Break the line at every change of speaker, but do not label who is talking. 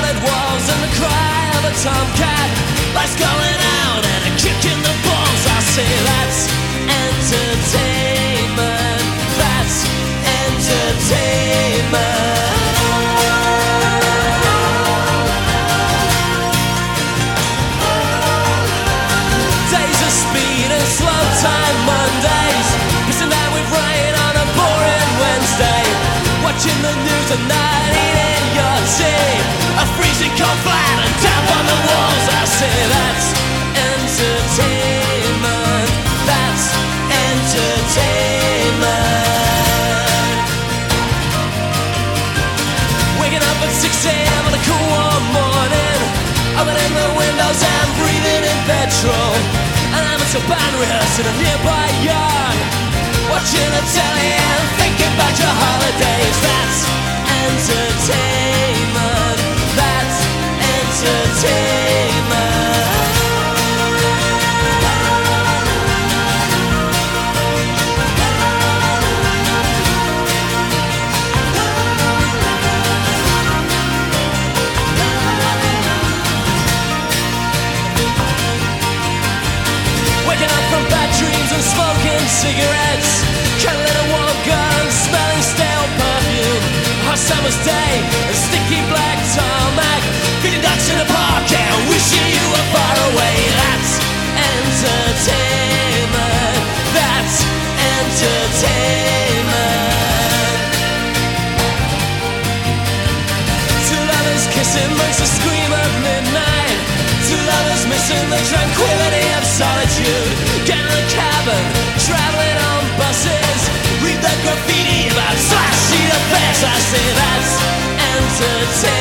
solid walls and the cry of a tomcat. Lights going out and a kick in the balls. I say that's entertainment. That's entertainment. Days of speed and slow time Mondays, pissing down with rain on a boring Wednesday. Watching the news at night, eating your tea, a freezing cold flat and damp on the walls. I say that's entertainment. That's entertainment. Waking up at 6 a.m. on a cool warm morning, opening the windows and breathing in petrol. And I'm at a band rehearsal in a nearby yard, watching the telly and thinking about your holidays. That's entertainment. That's entertainment. Waking up from bad dreams and smoking cigarettes, cuddling a warm gun, smelling stale perfume. Hot summer's day, a sticky black tarmac, feeding ducks in the park and wishing you were far away. That's entertainment. That's entertainment. Two lovers kissing makes a scream at midnight. Two lovers missing the tranquility of solitude. Get in a cabin, traveling on buses, read the graffiti about slash sheet of face. I say that's entertainment.